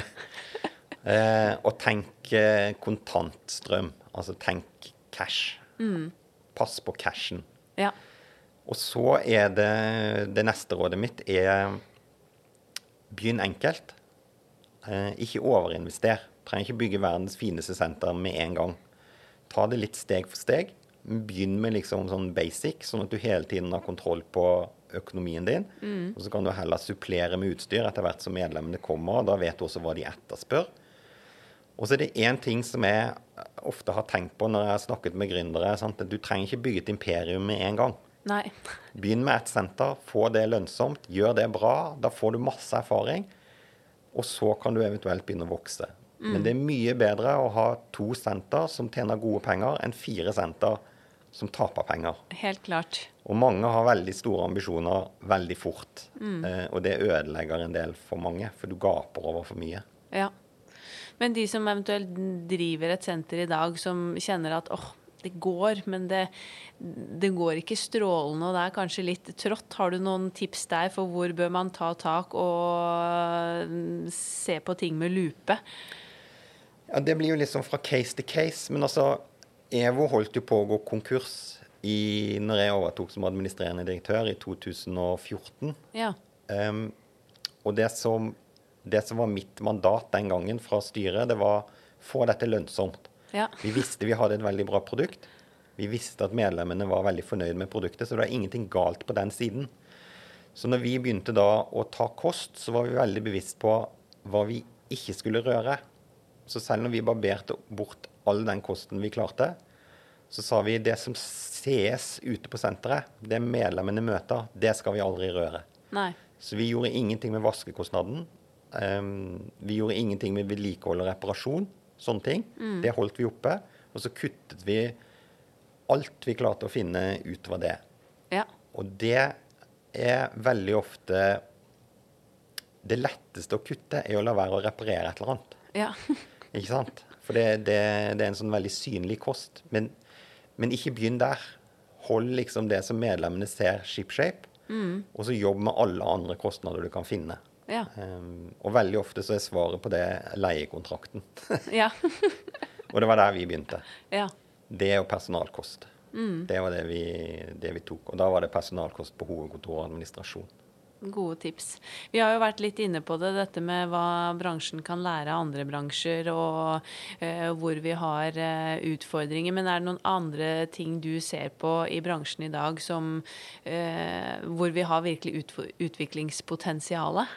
eh, og tenk eh, kontantstrøm. Altså tenk cash. Mm. Pass på cashen. Ja. Og så er det, det neste rådet mitt er begynn enkelt. Eh, ikke overinvester. Trenger ikke bygge verdens fineste senter med en gang. Ta det litt steg for steg. Begynn med liksom sånn basic, sånn at du hele tiden har kontroll på økonomien din. Mm. Og så kan du heller supplere med utstyr etter hvert som medlemmene kommer, og da vet du også hva de etterspør. Og så er det en ting som jeg ofte har tenkt på når jeg har snakket med gründere, sant? At du trenger ikke bygge et imperium med en gang. Nei. Begynn med et senter, få det lønnsomt, gjør det bra, da får du masse erfaring, og så kan du eventuelt begynne å vokse. Mm. Men det er mye bedre å ha to senter som tjener gode penger, enn fire senter som taper penger. Helt klart. Og mange har veldig store ambisjoner veldig fort. Mm. Eh, og det ødelegger en del for mange, for du gaper over for mye. Ja. Men de som eventuelt driver et senter i dag, som kjenner at åh, det går, men det, det går ikke strålende, og det er kanskje litt trått. Har du noen tips der for hvor bør man ta tak og se på ting med lupe? Ja, det blir jo litt sånn fra case til case, men altså EVO holdt jo på å gå konkurs i, når jeg overtok som administrerende direktør i to tusen og fjorten. Ja. Um, og det som, det som var mitt mandat den gangen fra styret, det var få dette lønnsomt. Ja. Vi visste vi hadde et veldig bra produkt. Vi visste at medlemmene var veldig fornøyd med produktet, så det var ingenting galt på den siden. Så når vi begynte da å ta kost, så var vi veldig bevisst på hva vi ikke skulle røre. Så selv når vi barberte bort all den kosten vi klarte, så sa vi det som ses ute på senteret, det medlemmene møter, det skal vi aldri røre. Nei. Så vi gjorde ingenting med vaskekostnaden. Um, vi gjorde ingenting med vedlikehold og reparasjon, sånne ting. Mm. Det holdt vi oppe, og så kuttet vi alt vi klarte å finne utover det. Ja. Og det er veldig ofte det letteste å kutte er å la være å reparere et eller annet. Ja. Ikke sant? For det, det, det er en sånn veldig synlig kost. Men, men ikke begynn der. Hold liksom det som medlemmene ser ship-shape, mm. og så jobb med alle andre kostnader du kan finne. Ja. Um, og veldig ofte så er svaret på det leiekontrakten. Ja. Og det var der vi begynte. Ja. Det og personalkost. Mm. Det var det vi, det vi tok. Og da var det personalkost på hovedkontor og administrasjon. Gode tips. Vi har jo vært litt inne på det, dette med hva bransjen kan lære av andre bransjer, og uh, hvor vi har uh, utfordringer. Men er det noen andre ting du ser på i bransjen i dag som, uh, hvor vi har virkelig ut, utviklingspotensialet?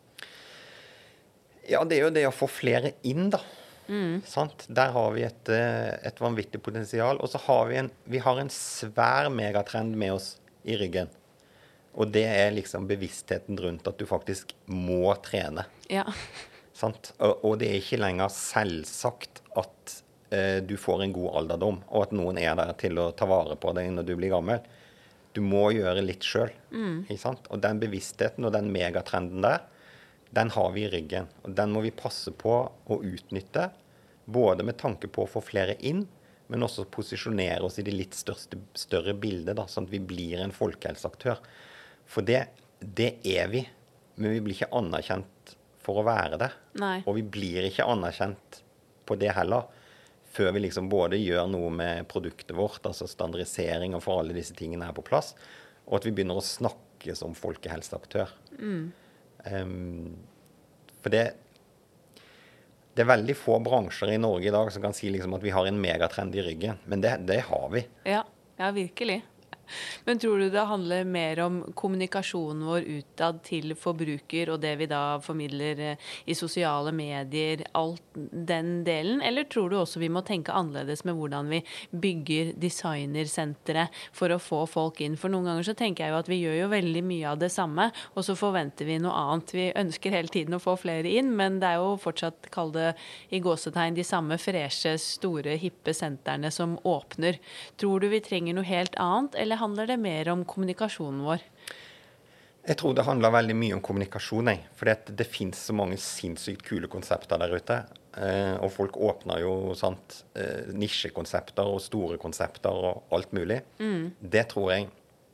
Ja, det er jo det å få flere inn, da. Mm. Sant? Der har vi et, et vanvittig potensial. Og så har vi en, vi har en svær megatrend med oss i ryggen. Og det er liksom bevisstheten rundt at du faktisk må trene. Ja. Sant? Og, og det er ikke lenger selvsagt at eh, du får en god alderdom, og at noen er der til å ta vare på deg når du blir gammel. Du må gjøre litt selv. Mm. Ikke sant? Og den bevisstheten og den megatrenden der, den har vi i ryggen. Og den må vi passe på å utnytte, både med tanke på å få flere inn, men også posisjonere oss i det litt største, større bildet, da, sånn at vi blir en folkehelseaktør. For det, det er vi, men vi blir ikke anerkjent for å være det. Nei. Og vi blir ikke anerkjent på det heller, før vi liksom både gjør noe med produktet vårt, altså standardisering og for alle disse tingene er på plass, og at vi begynner å snakke som folkehelseaktør. Mm. Um, for det, det er veldig få bransjer i Norge i dag som kan si liksom at vi har en megatrend i ryggen, men det, det har vi. Ja, ja, virkelig. Men tror du det handler mer om kommunikasjonen vår utad til forbruker, og det vi da formidler i sosiale medier, alt den delen? Eller tror du også vi må tenke annerledes med hvordan vi bygger designersentre for å få folk inn? For noen ganger så tenker jeg jo at vi gjør jo veldig mye av det samme, og så forventer vi noe annet. Vi ønsker hele tiden å få flere inn, men det er jo fortsatt, kall det i gåsetegn, de samme freshe, store, hippe sentrene som åpner. Tror du vi trenger noe helt annet, eller handler det mer om kommunikasjonen vår? Jeg tror det handler veldig mye om kommunikasjon, jeg. For det, det finnes så mange sinnssykt kule konsepter der ute. Eh, og folk åpner jo sant, eh, nisjekonsepter og store konsepter og alt mulig. Mm. Det tror jeg,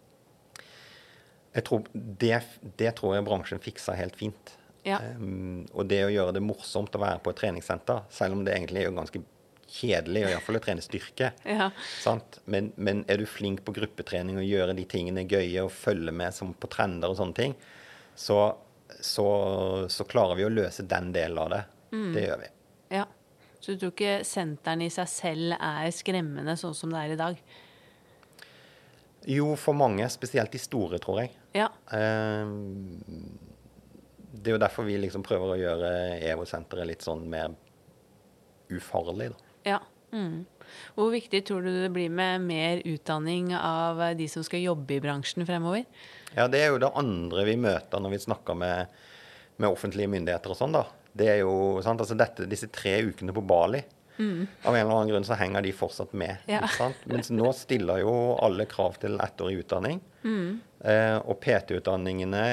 jeg tror, det, det tror jeg bransjen fikser helt fint. Ja. Um, og det å gjøre det morsomt å være på et treningssenter, selv om det egentlig er jo ganske kjedelig, og i hvert fall å trene styrke. Ja. Sant? Men, men er du flink på gruppetrening og gjøre de tingene gøye og følge med som på trender og sånne ting, så, så, så klarer vi å løse den delen av det. Mm. Det gjør vi. Ja. Så du tror ikke senteren i seg selv er skremmende sånn som det er i dag? Jo, for mange, spesielt de store, tror jeg. Ja. Um, det er jo derfor vi liksom prøver å gjøre EVO-senteret litt sånn mer ufarlig, da. Ja. Mm. Hvor viktig tror du det blir med mer utdanning av de som skal jobbe i bransjen fremover? Ja, det er jo det andre vi møter når vi snakker med, med offentlige myndigheter og sånn da. Det er jo, sant, altså dette, disse tre ukene på Bali, mm. av en eller annen grunn så henger de fortsatt med. Ja. Ikke sant? Mens nå stiller jo alle krav til ettårig utdanning. Mm. Eh, og P T-utdanningene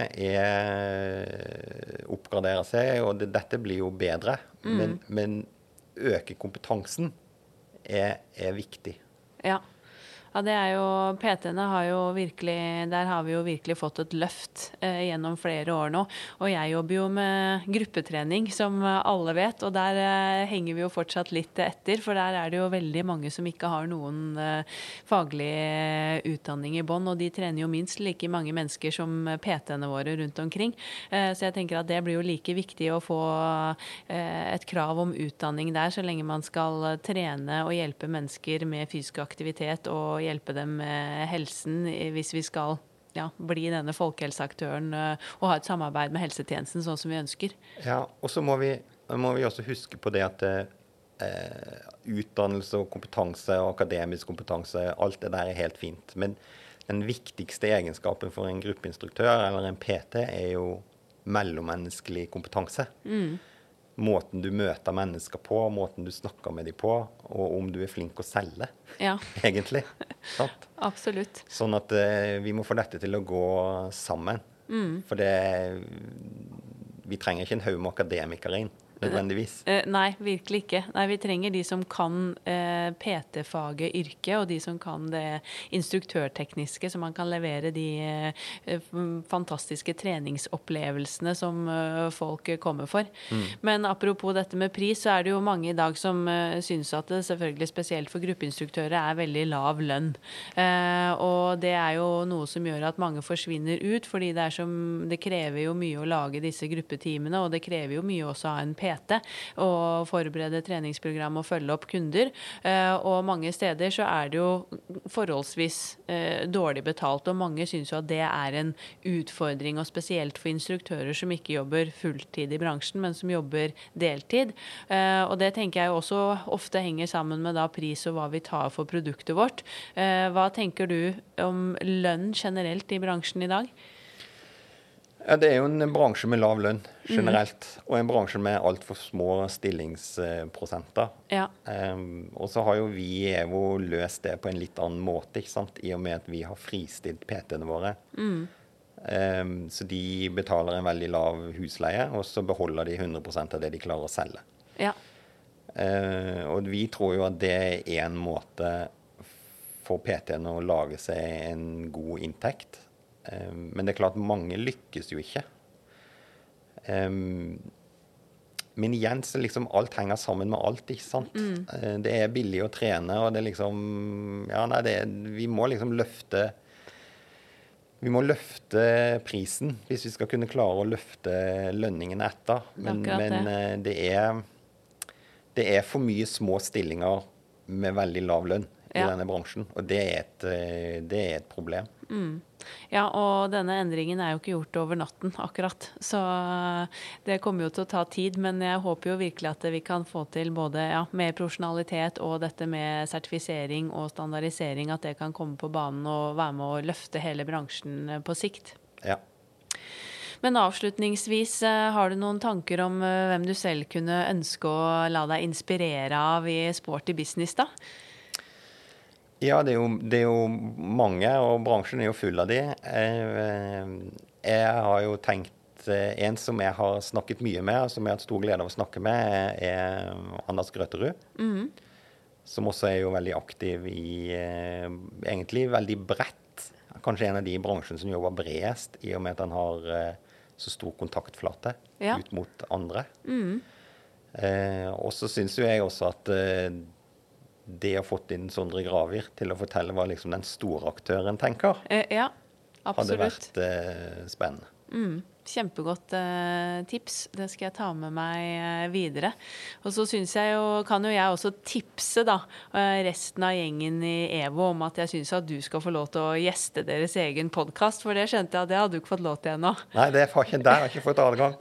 er, oppgraderer seg, og det, dette blir jo bedre. Mm. Men, men øke kompetansen er, er viktig. Ja. Ja, det er jo, P T-ene har jo virkelig, der har vi jo virkelig fått et løft eh, gjennom flere år nå. Og jeg jobber jo med gruppetrening, som alle vet, og der eh, henger vi jo fortsatt litt etter, for der er det jo veldig mange som ikke har noen eh, faglig utdanning i bånn, og de trener jo minst like mange mennesker som P T-ene våre rundt omkring. Eh, så jeg tenker at det blir jo like viktig å få eh, et krav om utdanning der, så lenge man skal trene og hjelpe mennesker med fysisk aktivitet og hjelpe dem med helsen hvis vi skal ja, bli denne folkehelseaktøren og ha et samarbeid med helsetjenesten sånn som vi ønsker. Ja, og så må vi, må vi også huske på det at eh, utdannelse og kompetanse og akademisk kompetanse, alt det der er helt fint. Men den viktigste egenskapen for en gruppeinstruktør eller en P T er jo mellommenneskelig kompetanse. Mm. Måten du møter mennesker på, måten du snakker med dem på, og om du er flink å selge, ja. Egentlig. Sant? Absolutt. Sånn at eh, vi må få dette til å gå sammen. Mm. For det, vi trenger ikke en haug med akademikere inn, nødvendigvis. Uh, nei, virkelig ikke. Nei, vi trenger de som kan uh, P T-faget yrke, og de som kan det instruktørtekniske, så man kan levere de uh, fantastiske treningsopplevelsene som uh, folk kommer for. Mm. Men apropos dette med pris, så er det jo mange i dag som uh, synes at det selvfølgelig spesielt for gruppeinstruktører er veldig lav lønn. Uh, og det er jo noe som gjør at mange forsvinner ut, fordi det, er som, det krever jo mye å lage disse gruppetimene, og det krever jo mye også av en P T og forberede treningsprogram og følge opp kunder. Eh, og mange steder så er det jo forholdsvis eh, dårlig betalt, og mange synes jo at det er en utfordring, og spesielt for instruktører som ikke jobber fulltid i bransjen, men som jobber deltid. Eh, og det tenker jeg også ofte henger sammen med da pris og hva vi tar for produktet vårt. Eh, hva tenker du om lønn generelt i bransjen i dag? Ja, det er jo en bransje med lav lønn generelt, mm. og en bransje med alt for små stillingsprosenter. Ja. Um, og så har jo vi i EVO løst det på en litt annen måte, ikke sant? I og med at vi har fristilt P T-ene våre. Mm. Um, så de betaler en veldig lav husleie, og så beholder de hundre prosent av det de klarer å selge. Ja. Uh, og vi tror jo at det er en måte for P T-ene å lage seg en god inntekt. Um, men det er klart mange lykkes jo ikke. Um, men igjen så liksom alt henger sammen med alt, ikke sant? Mm. Eh, Det er billig å trene, og det er liksom, ja, nei, det, er- vi må liksom løfte, vi må løfte prisen hvis vi skal kunne klare å løfte lønningene etter. Men, Akkurat det. men eh, det er, det er for mye små stillinger med veldig lav lønn i Ja. denne bransjen, og det er et, eh, det er et problem. Ja, og denne endringen er jo ikke gjort over natten akkurat, så det kommer jo til å ta tid, men jeg håper jo virkelig at vi kan få til både ja, mer profesjonalitet og dette med sertifisering og standardisering, at det kan komme på banen og være med å løfte hele bransjen på sikt. Ja. Men avslutningsvis, eh, har du noen tanker om eh, hvem du selv kunne ønske å la deg inspirere av i sporty business da? Ja, det er, jo, det er jo mange, og bransjen er jo full av de. Eh, Jeg har jo tenkt, eh, en som jeg har snakket mye med, og som jeg har hatt stor glede av å snakke med, er Anders Grøterud. Som også er jo veldig aktiv i, eh, egentlig veldig bredt. Kanskje en av de i bransjen som jobber bredest, i og med at han har eh, så stor kontaktflate Ja. ut mot andre. Eh, og så synes jo jeg også at eh, det har fått inn Sondre Gravir til å fortelle hva liksom den store aktøren tenker, Eh, ja, hadde absolutt. vært eh, spennende. Mm, kjempegodt eh, tips. Det skal jeg ta med meg eh, videre. Og så synes jeg jo, kan jo jeg også tipse da, eh, resten av gjengen i EVO om at jeg synes at du skal få lov til å gjeste deres egen podcast, for det skjønte jeg at det hadde du ikke fått lov til ennå. Nei, det har ikke, der har jeg ikke fått adgang.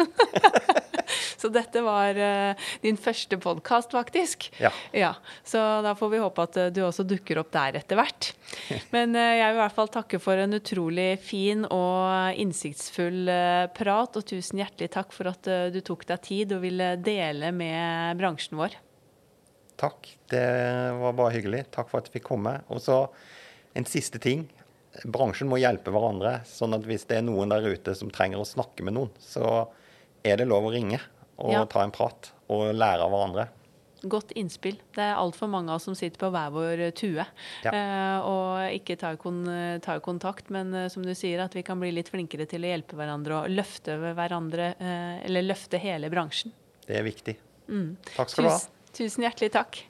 Så dette var eh, din første podcast faktisk. Ja. Ja, så da får vi håpe at eh, du også dukker opp der etter hvert. Men eh, jeg vil i hvert fall takke for en utrolig fin og innsiktsfull eh, prat, og tusen hjertelig takk for at eh, du tok deg tid og ville dele med bransjen vår. Takk, det var bare hyggelig. Takk for at jeg fikk komme. Og så en siste ting. Bransjen må hjelpe hverandre, sånn at hvis det er noen der ute som trenger å snakke med noen, så er det lov å ringe og Ja. ta en prat og lære av hverandre. Godt innspill. Det er alt for mange av oss som sitter på hver vår tue Ja. eh, og ikke tar, kon tar kontakt, men eh, som du sier, at vi kan bli litt flinkere til å hjelpe hverandre og løfte hverandre, eh, eller løfte hele bransjen. Det er viktig. Takk skal du ha. Tusen, tusen hjertelig takk.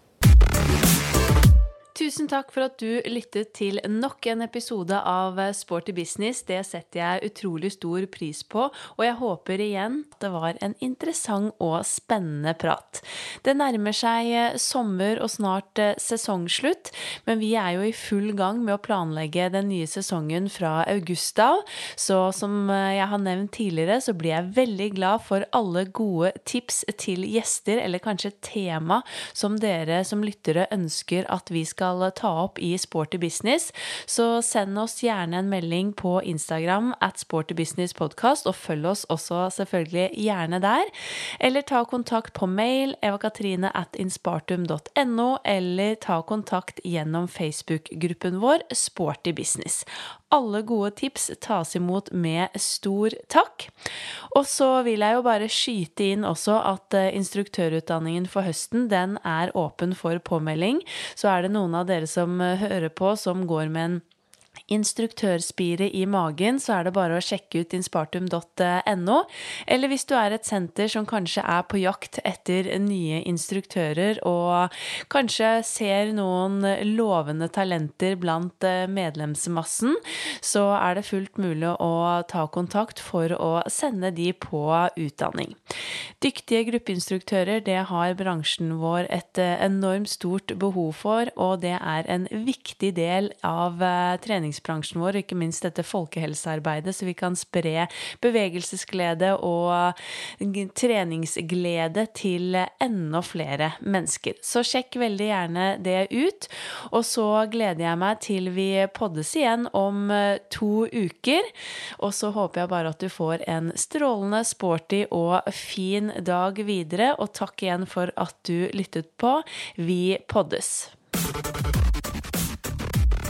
Tusen takk for at du lyttet til nok en episode av Sporty Business. Det setter jeg utrolig stor pris på, og jeg håper igjen at det var en interessant og spennende prat. Det nærmer seg sommer og snart sesongslutt, men vi er jo i full gang med å planlegge den nye sesongen fra august av, så som jeg har nevnt tidligere, så blir jeg veldig glad for alle gode tips til gjester, eller kanskje tema som dere som lyttere ønsker at vi skal ta opp i Sporty Business, så send oss gjerne en melding på Instagram at Sporty Business Podcast, og følg oss også selvfølgelig gjerne der, eller ta kontakt på mail evakatrine at inspartum punktum no, eller ta kontakt gjennom Facebook-gruppen vår Sporty Business. Alle gode tips tas imot med stor takk. Og så vil jeg jo bare skyte inn også at instruktørutdanningen for høsten, den er åpen for påmelding. Så er det noen av dere som hører på som går med en instruktørspire i magen, så er det bare å sjekke ut inspartum punktum no. Eller hvis du er et senter som kanskje er på jakt etter nye instruktører, og kanskje ser noen lovende talenter blant medlemsmassen, så er det fullt mulig å ta kontakt for å sende de på utdanning. Dyktige gruppeinstruktører, det har bransjen vår et enormt stort behov for, og det er en viktig del av treningsbransjen vår, ikke minst dette folkehelsearbeidet, så vi kan spre bevegelsesglede og treningsglede til enda flere mennesker. Så sjekk veldig gjerne det ut, og så gleder jeg meg til vi poddes igjen om to uker, og så håper jeg bare at du får en strålende, sporty og fin dag videre, og takk igjen for at du lyttet på. Vi poddes!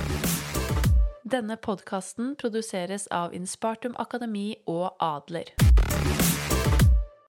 Denne podcasten produseres av Inspartum Akademi og Adler.